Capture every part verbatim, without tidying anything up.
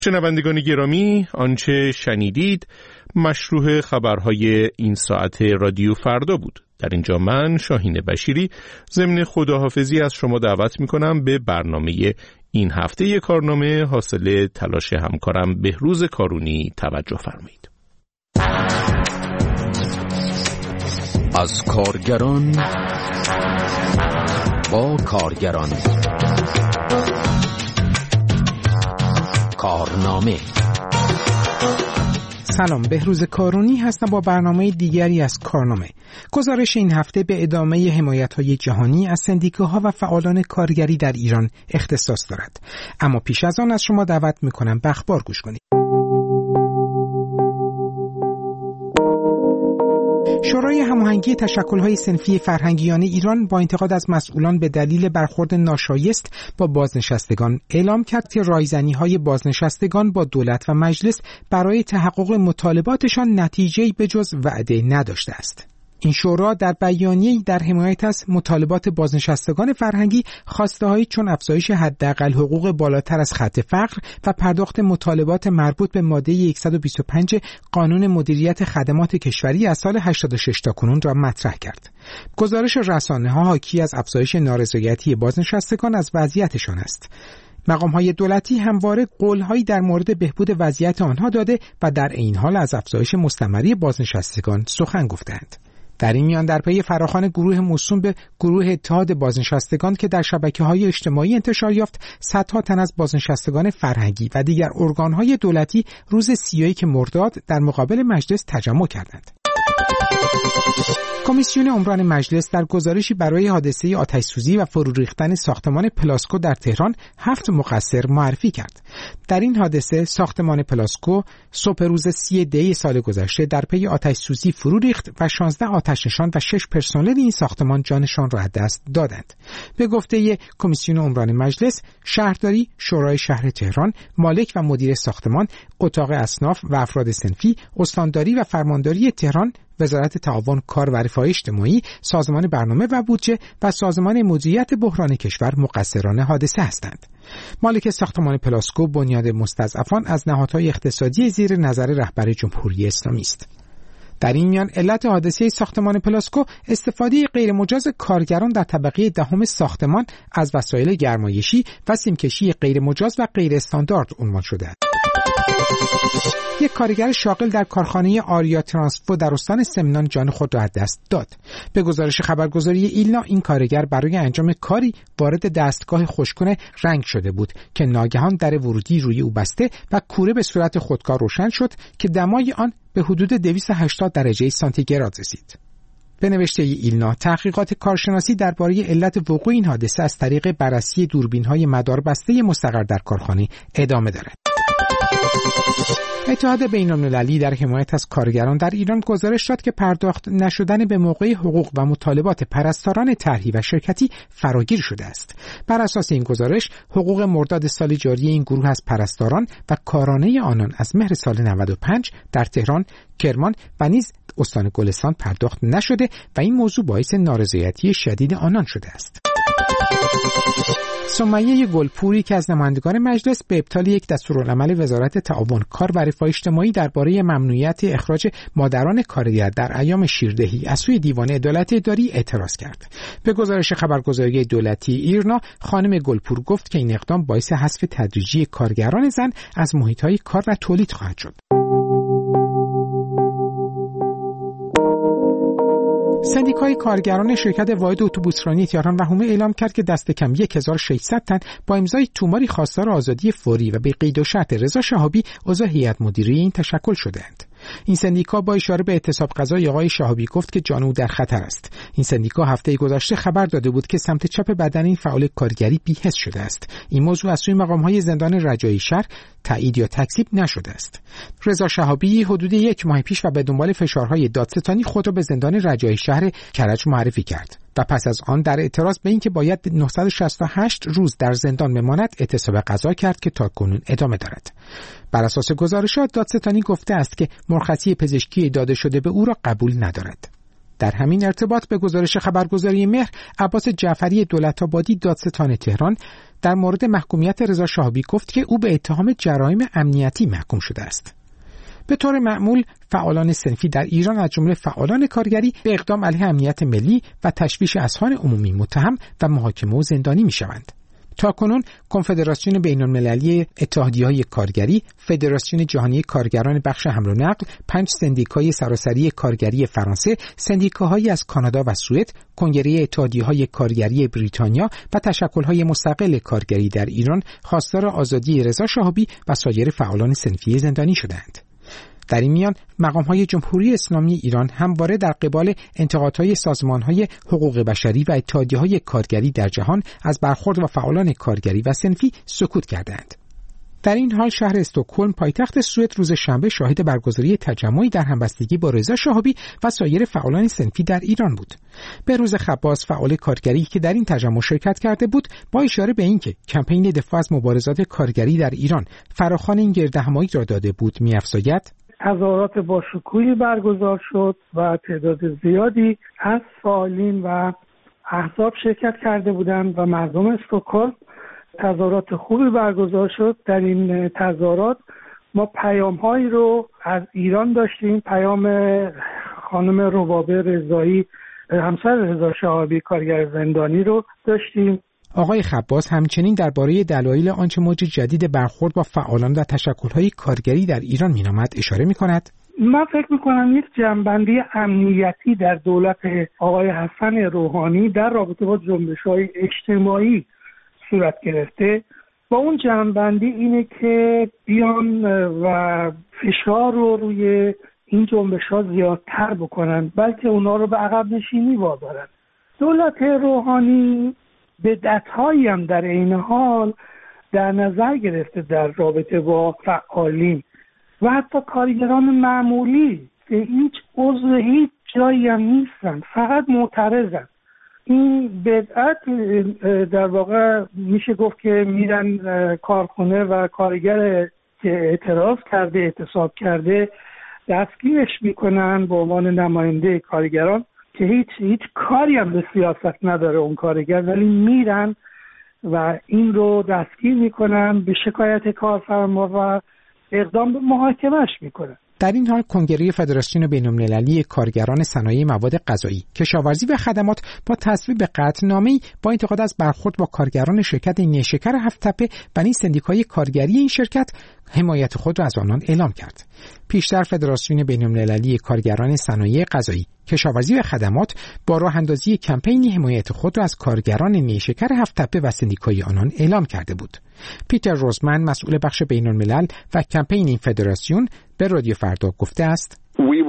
شنوندگان گرامی، آنچه شنیدید مشروع خبرهای این ساعت رادیو فردا بود. در اینجا من شاهین بشیری ضمن خداحافظی از شما دعوت میکنم به برنامه این هفته کارنامه حاصل تلاش همکارم بهروز کارونی توجه فرمایید. از کارگران با کارگران، کارنامه. سلام، بهروز کارونی هستم با برنامه دیگری از کارنامه. گزارش این هفته به ادامه حمایت‌های جهانی از سندیکاها و فعالان کارگری در ایران اختصاص دارد. اما پیش از آن از شما دعوت می‌کنم به اخبار گوش کنید. شورای هماهنگی تشکل‌های صنفی فرهنگیان ایران با انتقاد از مسئولان به دلیل برخورد ناشایست با بازنشستگان اعلام کرد که رایزنی‌های بازنشستگان با دولت و مجلس برای تحقق مطالباتشان نتیجه‌ای به جز وعده نداشته است. این شورا در بیانیه‌ای در حمایت از مطالبات بازنشستگان فرهنگی خواسته‌هایی چون افزایش حداقل حقوق بالاتر از خط فقر و پرداخت مطالبات مربوط به ماده صد و بیست و پنج قانون مدیریت خدمات کشوری از سال هشتاد و شش تا کنون را مطرح کرد. گزارش رسانه‌ها حاکی از افزایش نارضایتی بازنشستگان از وضعیتشان است. مقام‌های دولتی همواره قول‌هایی در مورد بهبود وضعیت آنها داده و در این حال از افزایش مستمری بازنشستگان سخن گفتند. در این میان در پی فراخوان گروه موسوم به گروه اتحاد بازنشستگان که در شبکه‌های اجتماعی انتشار یافت، صدها تن از بازنشستگان فرهنگی و دیگر ارگان‌های دولتی روز سی و یک مرداد در مقابل مجلس تجمع کردند. کمیسیون عمران مجلس در گزارشی برای حادثه آتش‌سوزی و فرو ریختن ساختمان پلاسکو در تهران هفت مقصر معرفی کرد. در این حادثه ساختمان پلاسکو صبح روز سی دی سال گذشته در پی آتش‌سوزی فرو ریخت و شانزده آتش‌نشان و شش پرسنل این ساختمان جانشان را از دست دادند. به گفته کمیسیون عمران مجلس، شهرداری، شورای شهر تهران، مالک و مدیر ساختمان، اتاق اصناف و افراد صنفی، استانداری و فرمانداری تهران، وزارت تعاون، کار و رفاه اجتماعی، سازمان برنامه و بودجه و سازمان مدیریت بحران کشور مقصران حادثه هستند. مالک ساختمان پلاسکو بنیاد مستضعفان از نهادهای اقتصادی زیر نظر رهبر جمهوری اسلامی است. در این میان علت حادثه ساختمان پلاسکو استفاده غیرمجاز کارگران در طبقه دهم ساختمان از وسایل گرمایشی و سیمکشی غیرمجاز و غیر استاندارد عنوان شده است. یک کارگر شاغل در کارخانه آریا ترانسفو در استان سمنان جان خود را از دست داد. به گزارش خبرگزاری ایلنا، این کارگر برای انجام کاری وارد دستگاه خشک‌کن رنگ شده بود که ناگهان در ورودی روی او بسته و کوره به صورت خودکار روشن شد که دمای آن به حدود دویست و هشتاد درجه سانتیگراد رسید. به نوشته ایلنا، تحقیقات کارشناسی درباره علت وقوع این حادثه از طریق بررسی دوربین‌های مداربسته مستقر در کارخانه ادامه دارد. اتحاد بین‌المللی در حمایت از کارگران در ایران گزارش داد که پرداخت نشدن به موقع حقوق و مطالبات پرستاران طرحی و شرکتی فراگیر شده است. بر اساس این گزارش، حقوق مرداد سال جاری این گروه از پرستاران و کارانه آنان از مهر سال نود و پنج در تهران، کرمان و نیز استان گلستان پرداخت نشده و این موضوع باعث نارضایتی شدید آنان شده است. سمیه گلپوری که از نمایندگان مجلس به ابطال یک دستورالعمل وزارت تعاون، کار و رفاه اجتماعی درباره ممنوعیت اخراج مادران کارگر در ایام شیردهی از سوی دیوان عدالت اداری اعتراض کرد. به گزارش خبرگزاری دولتی ایرنا، خانم گلپور گفت که این اقدام باعث حذف تدریجی کارگران زن از محیط‌های کار و تولید خواهد شد. سندیکای کارگران شرکت واحد اتوبوسرانی تهران و حومه اعلام کرد که دست کم هزار و ششصد تن با امضای توماری خواستار آزادی فوری و به قید و شرط رضا شهابی عضو هیئت مدیره این تشکل شدند. این سندیکا با اشاره به اعتصاب قضای آقای شهابی گفت که جان او در خطر است. این سندیکا هفته گذشته خبر داده بود که سمت چپ بدن این فعال کارگری بی‌حس شده است. این موضوع از سوی مقام‌های زندان رجایی شهر تایید یا تکذیب نشده است. رضا شهابی حدود یک ماه پیش و به دنبال فشارهای دادستانی خود را به زندان رجایی شهر کرج معرفی کرد و پس از آن در اعتراض به اینکه باید نهصد و شصت و هشت روز در زندان بماند اعتصاب قضا کرد که تاکنون ادامه دارد. بر اساس گزارشات دادستانی گفته است که مرخصی پزشکی داده شده به او را قبول ندارد. در همین ارتباط به گزارش خبرگزاری مهر، عباس جعفری دولت‌آبادی دادستان تهران در مورد محکومیت رضا شهابی گفت که او به اتهام جرایم امنیتی محکوم شده است. به طور معمول فعالان صنفی در ایران از جمله فعالان کارگری به اقدام علیه امنیت ملی و تشویش اذهان عمومی متهم و محاکمه و زندانی می‌شوند. تاکنون کنفدراسیون بین‌المللی اتحادیه‌های کارگری، فدراسیون جهانی کارگران بخش حمل و نقل، پنج سندیکای سراسری کارگری فرانسه، سندیکاهایی از کانادا و سوئد، کنگره اتحادیه‌های کارگری بریتانیا و تشکل‌های مستقل کارگری در ایران خواستار آزادی رضا شهابی و سایر فعالان صنفی زندانی شدند. در این میان مقام‌های جمهوری اسلامی ایران همواره در قبال انتقادهای سازمان‌های حقوق بشری و اتحادیه‌های کارگری در جهان از برخورد با فعالان کارگری و صنفی سکوت کردند. در این حال شهر استکهلم پایتخت سوئد روز شنبه شاهد برگزاری تجمعی در همبستگی با رضا شهابی و سایر فعالان صنفی در ایران بود. بهروز خباس فعال کارگری که در این تجمع شرکت کرده بود، با اشاره به اینکه کمپین دفاع از مبارزات کارگری در ایران فراخوان این گردهمایی را داده بود، می‌افزاید: تظاهرات با شکوهی برگزار شد و تعداد زیادی از فعالین و احزاب شرکت کرده بودند و مردم استکهلم تظاهرات خوبی برگزار شد. در این تظاهرات ما پیام‌هایی رو از ایران داشتیم. پیام خانم ربابه رضایی، همسر رضا شهابی کارگر زندانی رو داشتیم. آقای خباس همچنین درباره دلایل آنچه موج جدید برخورد با فعالان و تشکل‌های کارگری در ایران می‌نامد اشاره می‌کند. من فکر می‌کنم یک جنبندی امنیتی در دولت آقای حسن روحانی در رابطه با جنبش‌های اجتماعی صورت گرفته. با اون جنبندی اینه که بیان و فشار رو روی این جنبش‌ها زیادتر بکنن، بلکه اونا رو به عقب نشینی وادارن. دولت روحانی بدعت‌هایی هم در این حال در نظر گرفته در رابطه با فعالین و حتی کارگران معمولی که هیچ عضو هیچ جایی هم نیستن، فقط معترضن. این بدعت در واقع میشه گفت که میرن کارخونه و کارگر که اعتراض کرده، اعتصاب کرده دستگیرش میکنن به عنوان نماینده کارگران که هیچ هیچ کاری هم به سیاست نداره اون کارگر، ولی میرن و این رو دستگیر میکنن، به شکایت کارفرما و اقدام به محاکمه‌اش میکنن. در این حال کنگره فدراسیون بین‌المللی کارگران صنایع مواد غذایی، کشاورزی و خدمات با تصویب قطعنامه‌ای با انتقاد از برخورد با کارگران شرکت نیشکر هفت‌تپه و نیز سندیکای کارگری این شرکت حمایت خود را از آنان اعلام کرد. پیشتر فدراسیون بین‌المللی کارگران صنایع غذایی، کشاورزی و خدمات با راه اندازی کمپینی حمایت خود را از کارگران نیشکر هفت‌تپه و سندیکای آنان اعلام کرده بود. پیتر روزمن مسئول بخش بین‌الملل و کمپین این فدراسیون به رادیو فردا گفته است: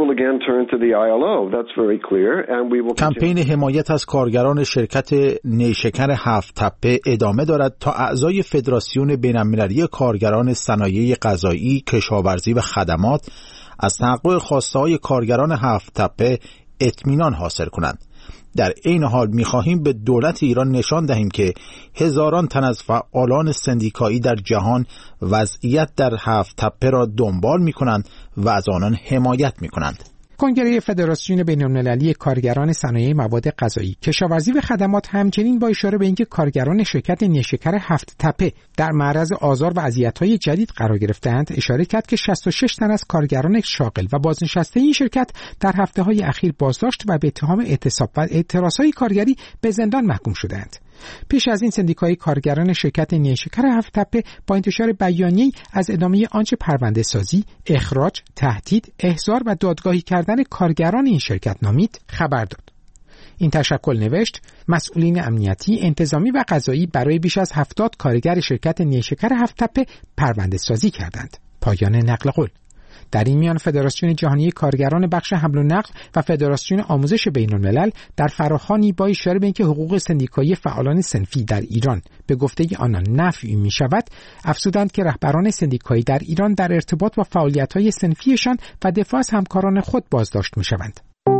کمپین حمایت از کارگران شرکت نیشکر هفت‌تپه ادامه دارد تا اعضای فدراسیون بین‌المللی کارگران صنایع غذایی، کشاورزی و خدمات از تحقق خواسته‌های کارگران هفت‌تپه اطمینان حاصل کنند. در این حال می‌خواهیم به دولت ایران نشان دهیم که هزاران تن از فعالان سندیکایی در جهان وضعیت در هفت‌تپه را دنبال می‌کنند و از آنان حمایت می‌کنند. کنگره فدراسیون بین‌المللی کارگران صنایع مواد غذایی، کشاورزی و خدمات همچنین با اشاره به اینکه کارگران شرکت نیشکر هفت‌تپه در معرض آزار و اذیت‌های جدید قرار گرفتند، اشاره کرد که شصت و شش تن از کارگران شاغل و بازنشسته این شرکت در هفته‌های اخیر بازداشت و به اتهام اعتصاب و اعتراض‌های کارگری به زندان محکوم شدند. پیش از این سندیکای کارگران شرکت نیشکر هفت‌تپه با انتشار بیانیه‌ای از ادامه آنچه پرونده سازی، اخراج، تهدید، احضار و دادگاهی کردن کارگران این شرکت نامید خبر داد. این تشکل نوشت: مسئولین امنیتی، انتظامی و قضایی برای بیش از هفتاد کارگر شرکت نیشکر هفت‌تپه پرونده سازی کردند. پایان نقل قول. در این میان فدراسیون جهانی کارگران بخش حمل و نقل و فدراسیون آموزش بین‌الملل در فراخوانی با اشاره به اینکه حقوق سندیکایی فعالان صنفی در ایران به گفته آنان نفی می شود، افزودند که رهبران سندیکایی در ایران در ارتباط با فعالیت‌های صنفیشان و دفاع از همکاران خود بازداشت می شوند.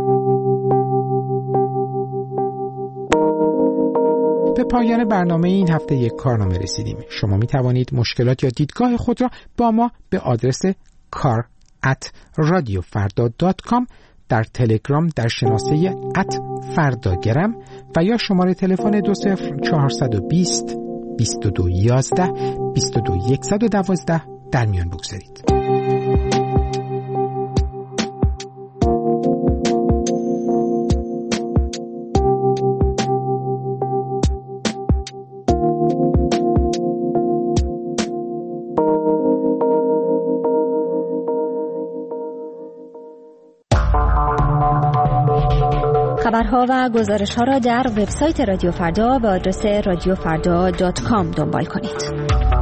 به پایان برنامه این هفته یک کارنامه رسیدیم. شما می توانید مشکلات یا دیدگاه خود را با ما به آدرس کار ات رادیو فردا دات کام در تلگرام در شناسه ات فرداگرم و یا شماره تلفن دو صفر چهارصد و بیست بیست و دو یازده بیست و دو صد و دوازده در میان بگذارید. خبرها و گزارش‌ها را در وبسایت رادیو فردا به آدرس رادیو فردا دات کام دنبال کنید.